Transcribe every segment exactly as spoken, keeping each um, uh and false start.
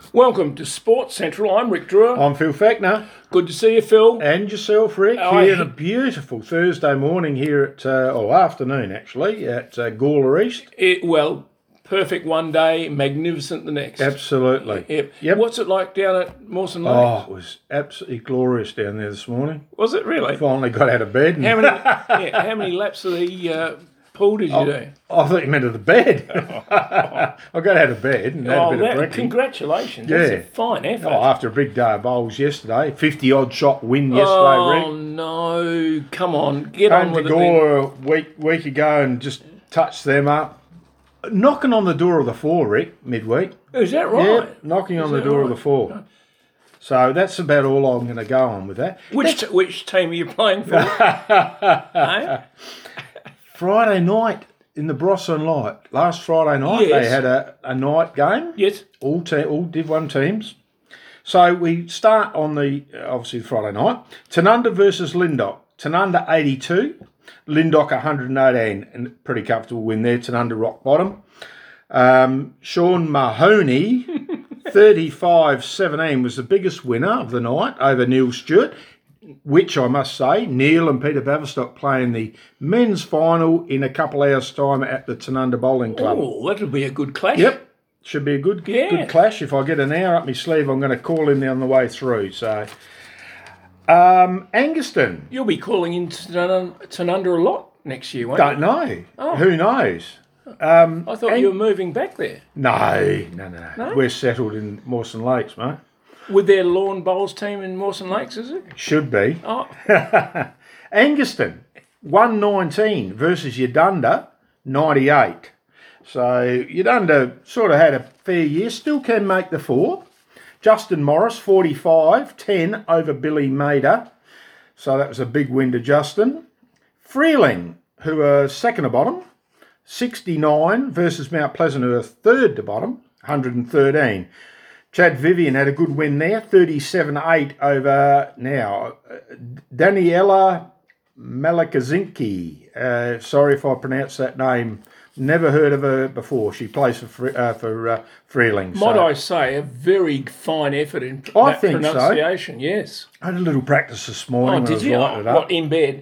Welcome to Sports Central. I'm Rick Drewer. I'm Phil Fackner. Good to see you, Phil. And yourself, Rick, Oh, here I- on a beautiful Thursday morning here at, uh, or afternoon actually, at uh, Gawler East. It, well, perfect one day, magnificent the next. Absolutely. Yep. Yep. What's it like down at Mawson Lake? Oh, it was absolutely glorious down there this morning. Was it really? Finally got out of bed. And How many yeah, how many laps of the uh, pool did you do? I thought you meant of the bed. I got out of bed and had Oh, a bit that, of breakfast. congratulations. That's Yeah. a fine effort. Oh, after a big day of bowls yesterday, fifty-odd shot win yesterday, Oh, Rick. no. Come on. Get Came on to with it then. Gore a week, week ago and just touched them up. Knocking on the door of the four, Rick, midweek. Is that right? Yeah, knocking on the that door of right? the four. So that's about all I'm going to go on with that. Which which team are you playing for? Eh? Friday night in the Brosson Light. Last Friday night Yes. they had a, a night game. Yes. All te- all Div one teams. So we start on the, obviously Friday night. Tanunda versus Lindock. Tanunda eighty-two. Lindock one hundred eighteen. And pretty comfortable win there. Tanunda rock bottom. Um, Sean Mahoney, thirty-five seventeen, was the biggest winner of the night over Neil Stewart, which I must say, Neil and Peter Baverstock playing the men's final in a couple hours' time at the Tanunda Bowling Club. Oh, that'll be a good clash. Yep, should be a good Yeah. good clash. If I get an hour up my sleeve, I'm going to call him on the way through. So, um, Anguston, You'll be calling in Tanunda Tanunda a lot next year, won't don't you? know. Oh. Who knows? I thought Ang- you were moving back there. No, no, no, No? We're settled in Mawson Lakes, mate. With their lawn bowls team in Mawson Lakes, is it? Should be. Oh, Anguston, one nineteen versus Yadunda, ninety-eight. So Yadunda sort of had a fair year, still can make the four. Justin Morris, forty-five ten over Billy Mader. So that was a big win to Justin. Freeling, who are second to bottom, sixty-nine versus Mount Pleasant, who are third to bottom, one hundred thirteen. Chad Vivian had a good win there, thirty-seven eight over now. uh, Daniela Malakazinski. Uh, sorry if I pronounced that name. Never heard of her before. She plays for Fre- uh, for uh, Freeling. might so I say, a very fine effort in I that think so. pronunciation, yes. I had a little practice this Oh, morning when I did was you? writing it What, up. in bed?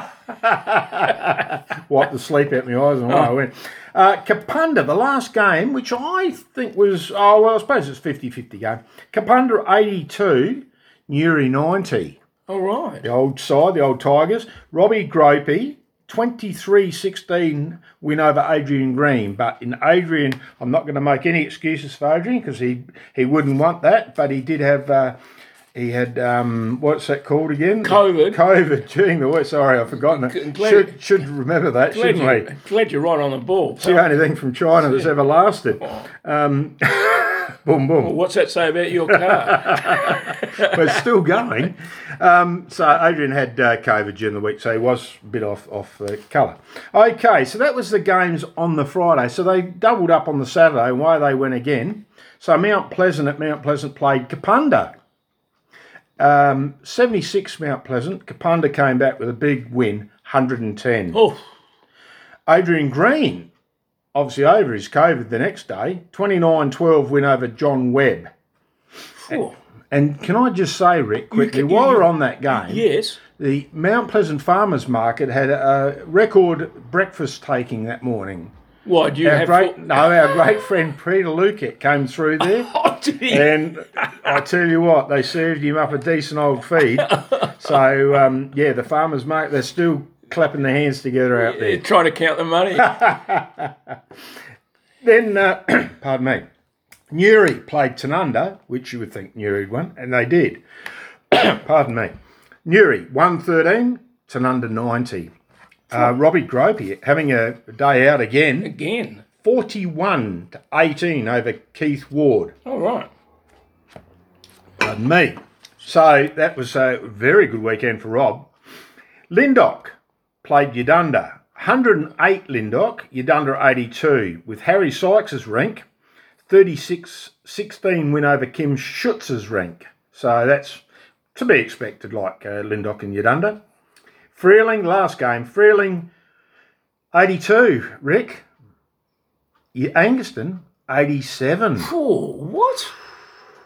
Wiped the sleep out my eyes and away I went. Uh, Kapunda, the last game, which I think was, oh, well, I suppose it's fifty-fifty game. Kapunda eighty-two, Newry ninety. All right. The old side, the old Tigers. Robbie Gropey, twenty-three sixteen win over Adrian Green. But in Adrian, I'm not going to make any excuses for Adrian because he, he wouldn't want that. But he did have, uh, he had, um, what's that called again? COVID. COVID during the week. Sorry, I've forgotten it. Glad- Should, should remember that, Glad, shouldn't you, we? glad you're right on the ball. It's the only thing from China that's ever lasted. Um, boom, boom. What's that say about your car? But it's still going. Um, so Adrian had uh, COVID during the week, so he was a bit off off the colour. Okay, so that was the games on the Friday. So they doubled up on the Saturday, and away they went again. So Mount Pleasant at Mount Pleasant played Kapunda. Um, seventy-six Mount Pleasant. Kapunda came back with a big win, one hundred ten. Oh, Adrian Green, obviously over his COVID the next day, twenty-nine twelve win over John Webb. phew. And can I just say, Rick, quickly, can- while you- we're on that game, yes. the Mount Pleasant Farmers Market had a record breakfast taking that morning. Why, do you Our have... great, full- no, our great friend Peter Luket came through there, Oh, did he? and I tell you what, they served him up a decent old feed. So, um, yeah, the Farmers Market, they're still clapping their hands together out there. Trying to count the money. Then, uh, pardon me, Newry played Tanunda, which you would think Newry won, and they did. Pardon me. Newry, one thirteen, Tanunda ninety. Uh, Robbie Gropey having a day out again, Again. forty-one to eighteen over Keith Ward. All right. Pardon me. So that was a very good weekend for Rob. Lindock played Yadunda. one hundred eight Lindock, Yadunda eighty-two, with Harry Sykes' rank, thirty-six sixteen win over Kim Schutz's rank. So that's to be expected, like uh, Lindock and Yadunda. Freeling, last game, Freeling eighty-two, Rick. Anguston eighty-seven. Oh, what?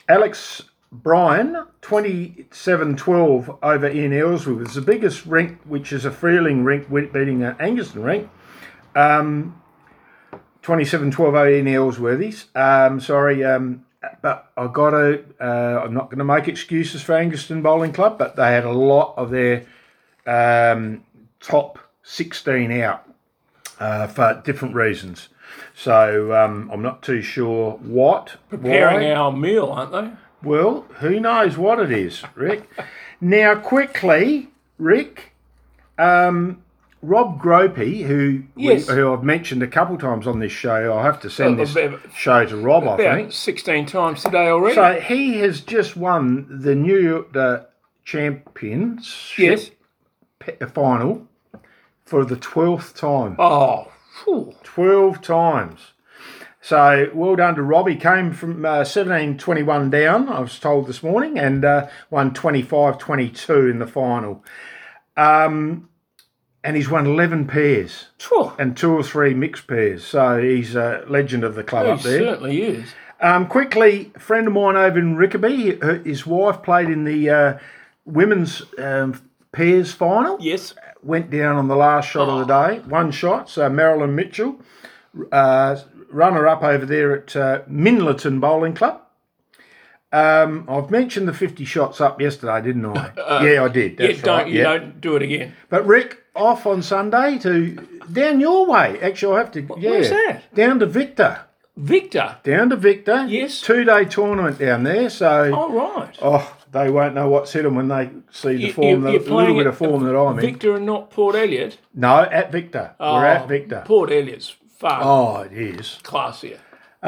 Alex Bryan, twenty-seven twelve over Ian Ellsworth. It's the biggest rink, which is a Freeling rink, beating an Angaston rink. Um, twenty-seven twelve over Ian Ellsworthy's. Um, sorry, um, but I've got to, uh, I'm not going to make excuses for Angaston Bowling Club, but they had a lot of their um, top sixteen out uh, for different reasons. So um, I'm not too sure what. Preparing why. our meal, aren't they? Well, who knows what it is, Rick. Now, quickly, Rick, um, Rob Gropey, who Yes. we, who I've mentioned a couple times on this show, I'll have to send Oh, this about- show to Rob, I About think. sixteen times today already. So he has just won the New York the Championship Yes. pe- final for the twelfth time. Oh, phew. twelve times. So well done to Robbie. Came from uh, seventeen twenty-one down, I was told this morning, and uh, won twenty-five twenty-two in the final. Um, and he's won eleven pairs Phew. and two or three mixed pairs. So he's a legend of the club He up there. certainly is. Um, quickly, a friend of mine over in Rickaby, her- his wife played in the uh, women's um, pairs final. Yes. Went down on the last shot of the day. One shot. So Marilyn Mitchell, uh, runner-up over there at uh, Minleton Bowling Club. Um, I've mentioned the fifty shots up yesterday, didn't I? Uh, yeah, I did. Yeah, That's don't right. you yeah. don't do it again. But Rick, off on Sunday to down your way. Actually, I have to. Yeah, where's that? Down to Victor. Victor. Down to Victor. Yes. Two-day tournament down there. So. Oh right. Oh, they won't know what's hit them when they see the You- form, you- the you're little playing bit at of form that I'm in. Victor and not Port Elliot. No, at Victor. Oh, We're at Victor. Port Elliot's far Oh, it is. classier.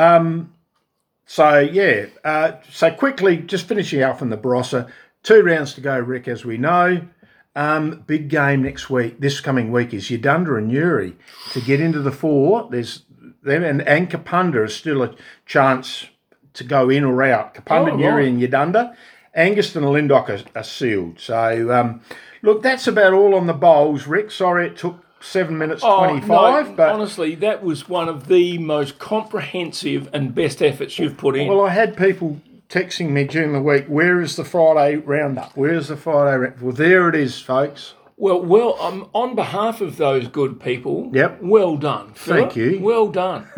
So, yeah. Uh, so, quickly, just finishing off in the Barossa. Two rounds to go, Rick, as we know. Um, big game next week. This coming week is Yadunda and Newry. To get into the four, there's them and, and Kapunda is still a chance to go in or out. Kapunda, Oh, Newry right. and Yadunda. Angaston and Linddock are, are sealed. So, um, look, that's about all on the bowls, Rick. Sorry it took seven minutes twenty-five. no, but honestly, that was one of the most comprehensive and best efforts you've put in. Well, I had people texting me during the week, where is the Friday roundup? Where's the Friday roundup? Well, there it is, folks. Well, well, um, on behalf of those good people, Yep. well done. Thank Philip. you. Well done.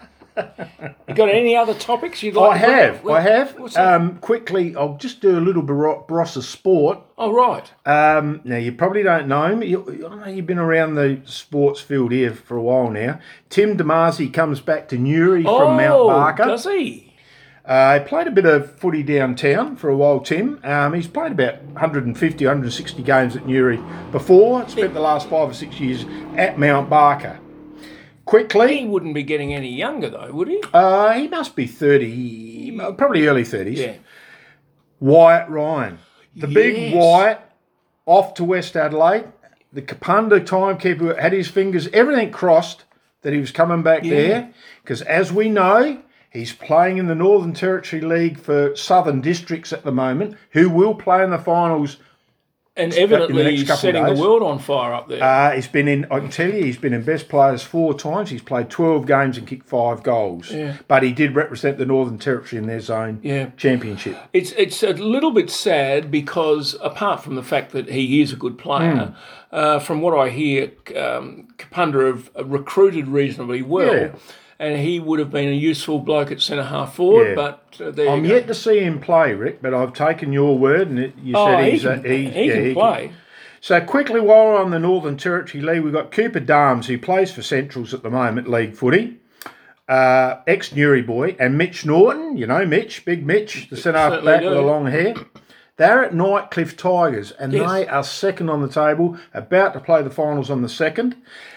You got any other topics you'd like I to bring have, up? Well, I have. what's that? Um, quickly, I'll just do a little Bar- Barossa sport. oh, right. Um, now, you probably don't know him. You, I know you've been around the sports field here for a while now. Tim Damasi comes back to Newry oh, from Mount Barker. does he? Uh, he played a bit of footy downtown for a while, Tim. Um, he's played about one fifty, one sixty games at Newry before. Spent the last five or six years at Mount Barker. He Quickly, wouldn't be getting any younger, though, would he? uh, he must be thirty, probably early thirties. Yeah. Wyatt Ryan. The big Yes. Wyatt off to West Adelaide. The Kapunda timekeeper had his fingers, everything crossed that he was coming back Yeah. there. Because as we know, he's playing in the Northern Territory League for Southern Districts at the moment, who will play in the finals. And in the evidently next he's couple of setting the days. world on fire up there. Uh, he's been in, I can tell you, he's been in best players four times. He's played twelve games and kicked five goals. Yeah. But he did represent the Northern Territory in their zone Yeah. championship. It's it's a little bit sad because apart from the fact that he is a good player, Hmm. uh, from what I hear, um, Kapunda have recruited reasonably well, Yeah. and he would have been a useful bloke at centre half forward. Yeah. But uh, there I'm you go. yet to see him play, Rick, but I've taken your word and it, you oh, said he he's can, uh, he, he yeah, can he play. So quickly, while we're on the Northern Territory League, we've got Cooper Darms, who plays for Centrals at the moment, league footy. Uh, ex-Newry boy, and Mitch Norton, you know Mitch, big Mitch, the centre half Certainly back do. with the long hair. They're at Nightcliff Tigers, and Yes. they are second on the table, about to play the finals on the second.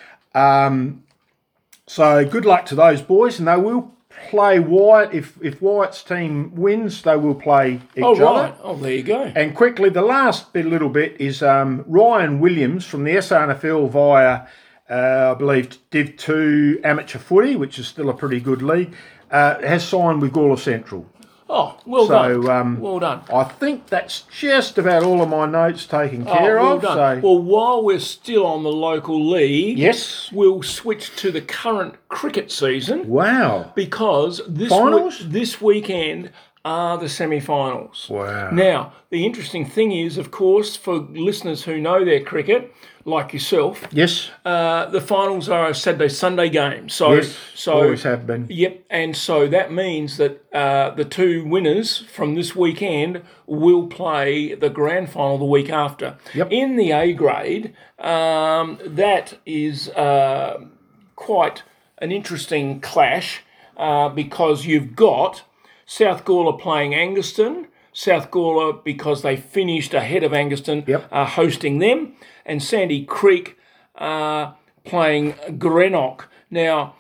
Um, so good luck to those boys, and they will play Wyatt. If if Wyatt's team wins, they will play each Oh, other. right. Oh, there you go. And quickly, the last bit, little bit is um, Ryan Williams from the S A N F L via, uh, I believe, Div two Amateur Footy, which is still a pretty good league, uh, has signed with Gawler Central. Oh, well So, done. um, well done. I think that's just about all of my notes taken Oh, care well of. done. So, Well, while we're still on the local league, yes. we'll switch to the current cricket season. Wow. Because this Finals? we- this weekend, are the semi-finals. Wow. Now, the interesting thing is, of course, for listeners who know their cricket, like yourself, Yes. uh, the finals are a Saturday, Sunday game. So, Yes. so Always have been. Yep, and so that means that uh, the two winners from this weekend will play the grand final the week after. Yep. In the A grade, um, that is uh, quite an interesting clash uh, because you've got South Gawler playing Angaston. South Gawler, because they finished ahead of Angaston, Yep. are hosting them, and Sandy Creek uh, playing Greenock. Now,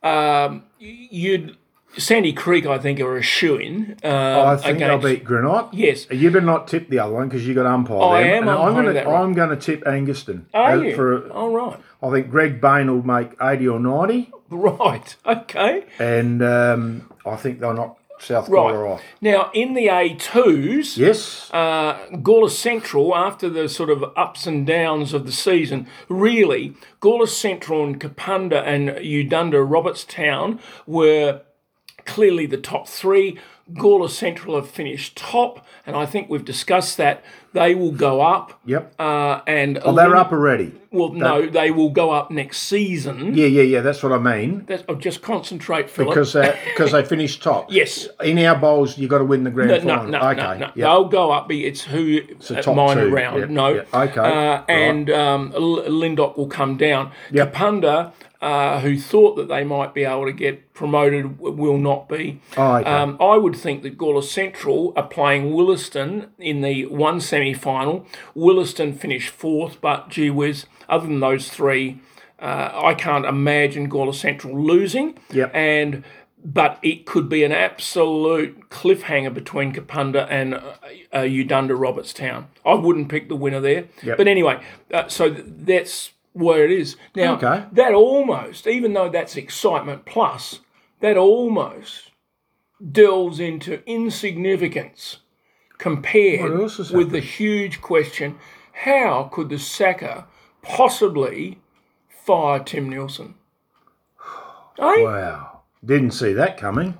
um, you'd Sandy Creek, I think, are a shoo-in. Uh, I think against, they'll beat Greenock. Yes. You better not tip the other one because you got umpire. I them. am And I'm umpiring gonna, that one. I'm going to tip Angaston. Are Uh, you? For, All right. I think Greg Bain will make eighty or ninety, Right. Okay. and um, I think they'll knock South Right. Gawler off. Now, in the A twos, Yes. uh, Gawler Central, after the sort of ups and downs of the season, really, Gawler Central and Kapunda and Udunda Robertstown were clearly the top three. Gawler Central have finished top, and I think we've discussed that. They will go up. Yep. Uh, and Oh, they're up already. Well, no, they will go up next season. Yeah, yeah, yeah. That's what I mean. That's, oh, just concentrate, Philip. Because uh, because they finished top. Yes. In our bowls, you got to win the grand No, final. no, no, okay. no, no. Yep. They'll go up. It's who the at top minor two. round. Yep, No. yep. Okay. Uh, Right. and um, L- Lindok will come down. Yep. Kapunda, uh, who thought that they might be able to get promoted, w- will not be. Oh, okay. Um, I would think that Gawler Central are playing Williston in the one semi-final. Williston finished fourth, but gee whiz, other than those three, uh, I can't imagine Gawler Central losing. Yep. And but it could be an absolute cliffhanger between Kapunda and uh, uh, Udunda Robertstown. I wouldn't pick the winner there. Yep. But anyway, uh, so th- that's where it is. Now, Okay. that almost, even though that's excitement plus, that almost delves into insignificance compared What else has with the huge question, how could the Sacca possibly fire Tim Nielsen? Eh? Wow. Didn't see that coming.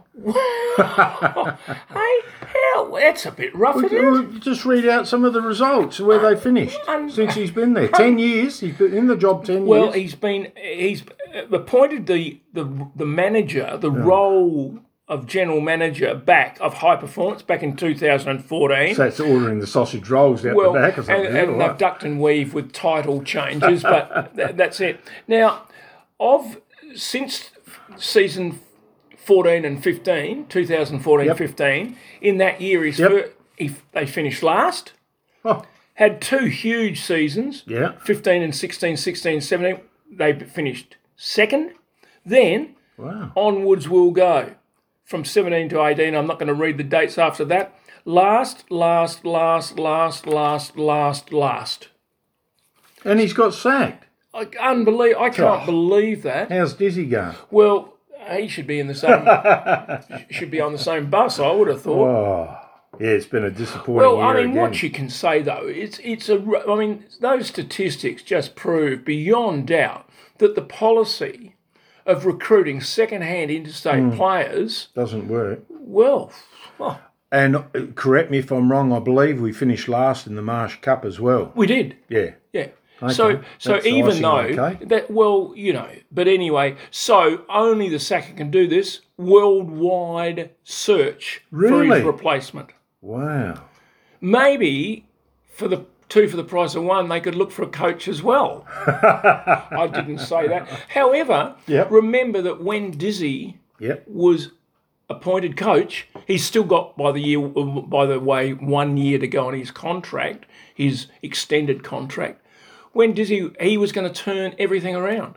Hey, how? That's a bit rough, isn't it? Well, just read out some of the results where they finished Um, since he's been there. Ten years. He's been in the job ten Well, years. he's been he's appointed the the the manager, the role of general manager back of High Performance back in two thousand fourteen. So it's ordering the sausage rolls out well, the back or something. and, yeah, and right. they've ducked and weave with title changes, but th- that's it. Now, of since season fourteen and fifteen, twenty fourteen fifteen, in that year he's Yep. fir- he, they finished last. Oh, Had two huge seasons, yeah. fifteen and sixteen, sixteen, seventeen. They finished second. Then Wow. onwards we'll go from seventeen to eighteen. I'm not going to read the dates after that. Last, last, last, last, last, last, last. And he's got sacked. I, unbelie- I can't Oh. believe that. How's Dizzy going? Well, he should be in the same. should be on the same bus. I would have thought. Oh, yeah, it's been a disappointing Well, year I mean, again. what you can say though, it's it's a. I mean, those statistics just prove beyond doubt that the policy of recruiting second-hand interstate Hmm. players, Doesn't work. well, oh, And uh, correct me if I'm wrong, I believe we finished last in the Marsh Cup as well. we did, Yeah. yeah. Okay, So, so that's even icing though on the cake. that, well, you know, but anyway, so only the Sacca can do this worldwide search for Really? his replacement. Wow. Maybe for the two for the price of one, they could look for a coach as well. I didn't say that. However, Yep. remember that when Dizzy Yep. was appointed coach, he's still got, by the year, by the way, one year to go on his contract, his extended contract. When Dizzy, he was going to turn everything around.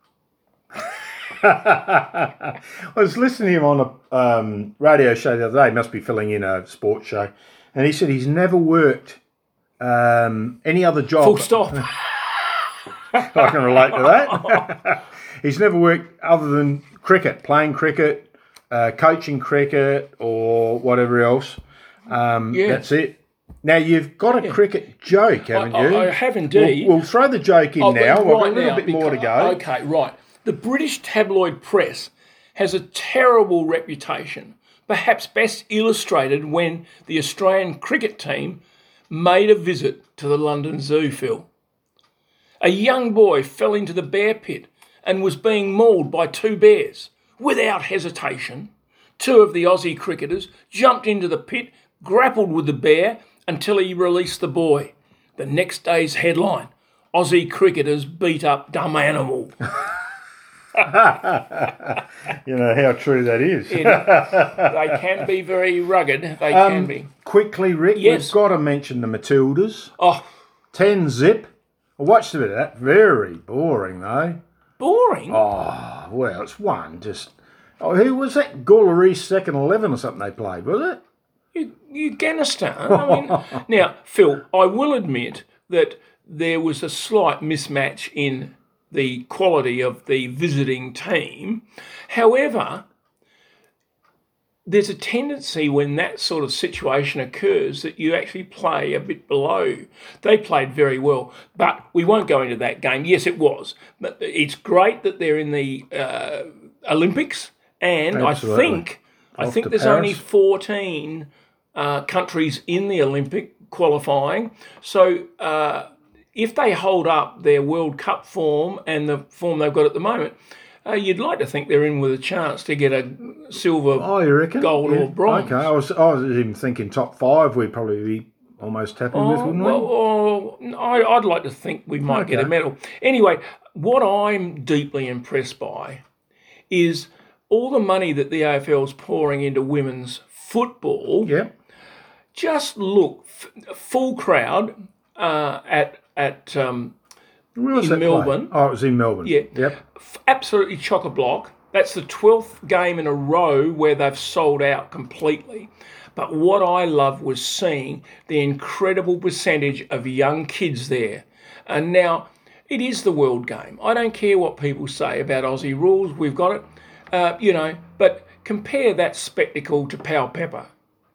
I was listening to him on a um, radio show the other day, must be filling in a sports show, and he said he's never worked um, any other job. Full stop. I can relate to that. He's never worked other than cricket, playing cricket, uh, coaching cricket, or whatever else. Um, Yeah. That's it. Now, you've got a cricket joke, haven't I, you? I have indeed. We'll, we'll throw the joke in Oh, but now. We've got a right little now, bit more to because- go. Okay, right. The British tabloid press has a terrible reputation perhaps best illustrated when the Australian cricket team made a visit to the London Zoo, Phil. A young boy fell into the bear pit and was being mauled by two bears. Without hesitation, two of the Aussie cricketers jumped into the pit, grappled with the bear until he released the boy. The next day's headline, Aussie cricketers beat up dumb animal. You know how true that is. It, they can be very rugged. They um, can be. Quickly, Rick, Yes. we've got to mention the Matildas. Oh, ten zip. I watched a bit of that. Very boring, though. boring. Oh, well, it's one. Just oh, who was that? Gullery second eleven or something they played, was it? Afghanistan. I mean, now, Phil, I will admit that there was a slight mismatch in the quality of the visiting team. However, there's a tendency when that sort of situation occurs that you actually play a bit below. They played very well, but we won't go into that game. Yes, it was. But it's great that they're in the uh, Olympics, and Absolutely. I think I Off think to there's Paris. only fourteen uh, countries in the Olympic qualifying. So uh, if they hold up their World Cup form and the form they've got at the moment, uh, you'd like to think they're in with a chance to get a silver, Oh, you reckon? gold Yeah. or bronze. Okay, I was, I was even thinking top five we'd probably be almost happy with, Oh, wouldn't well, we? oh, I, I'd like to think we might get a Okay. medal. Anyway, what I'm deeply impressed by is all the money that the A F L's pouring into women's football. Yeah. Just look, f- full crowd uh, at at um, Where was in that Melbourne. played? Oh, it was in Melbourne. Yeah. Yep. f- absolutely chock-a-block. That's the twelfth game in a row where they've sold out completely. But what I love was seeing the incredible percentage of young kids there. And now, it is the world game. I don't care what people say about Aussie rules. We've got it. Uh, you know, but compare that spectacle to Pal Pepper.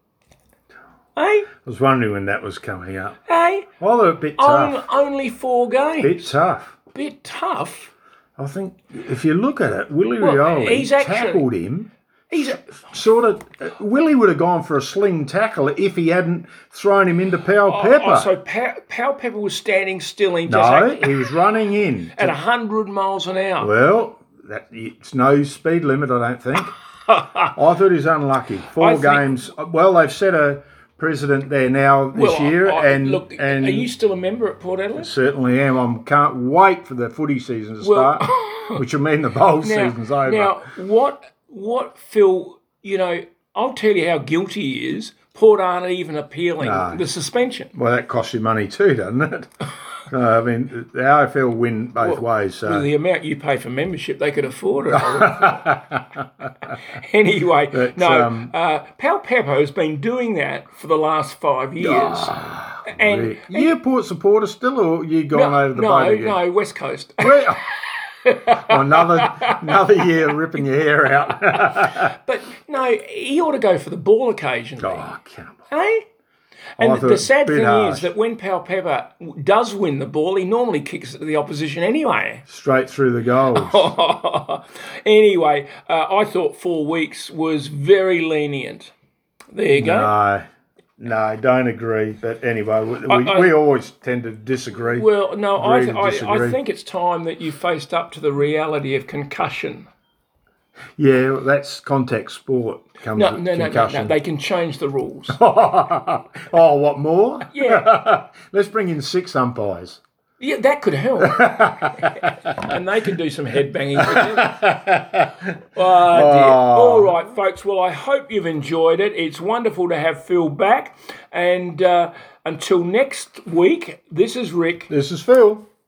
Eh? I was wondering when that was coming up. Eh? Oh, they're a bit On, tough. only four games. Bit tough. Bit tough. I think if you look at it, Willie Well, Rioli he's actually- tackled him. He's a, Sort of, uh, Willie would have gone for a sling tackle if he hadn't thrown him into Pal Pepper. Oh, so Pa- Pal Pepper was standing still and he just no, had- he was running in. at one hundred miles an hour. Well, that, it's no speed limit, I don't think. I thought he was unlucky. Four I think- games. Well, they've set a precedent there now this Well, year, I- and look, and are you still a member at Port Adelaide? certainly am. I can't wait for the footy season to Well- start, which will mean the bowl Now, season's over. now, what what Phil? You know, I'll tell you how guilty he is. Port aren't even appealing No. the suspension. Well, that costs you money too, doesn't it? uh, I mean, the A F L win both ways. So. With the amount you pay for membership, they could afford it. Anyway, But, no, um, uh, Pal Pepper has been doing that for the last five years. and Rick, you a Port supporter still, or you gone over the no, boat again? no, West Coast. Well, oh, another another year ripping your hair out. But no, he ought to go for the ball occasionally. Oh, come on. Eh? I And thought the it sad was a bit thing harsh. is that when Pal Pepper does win the ball, he normally kicks it to the opposition anyway. Straight through the goals. Anyway, uh, I thought four weeks was very lenient. There you go. No, no, don't agree. But anyway, we, we, I- we always tend to disagree. Well, no, I, Agree to I, I disagree. think it's time that you faced up to the reality of concussion. Yeah, well, that's contact sport. Comes No, with no, no, no, concussion. no. They can change the rules. Oh, what more? Yeah. Let's bring in six umpires. Yeah, that could help. And they can do some headbanging together. Oh, dear. All right, folks. Well, I hope you've enjoyed it. It's wonderful to have Phil back. And uh, until next week, this is Rick. This is Phil.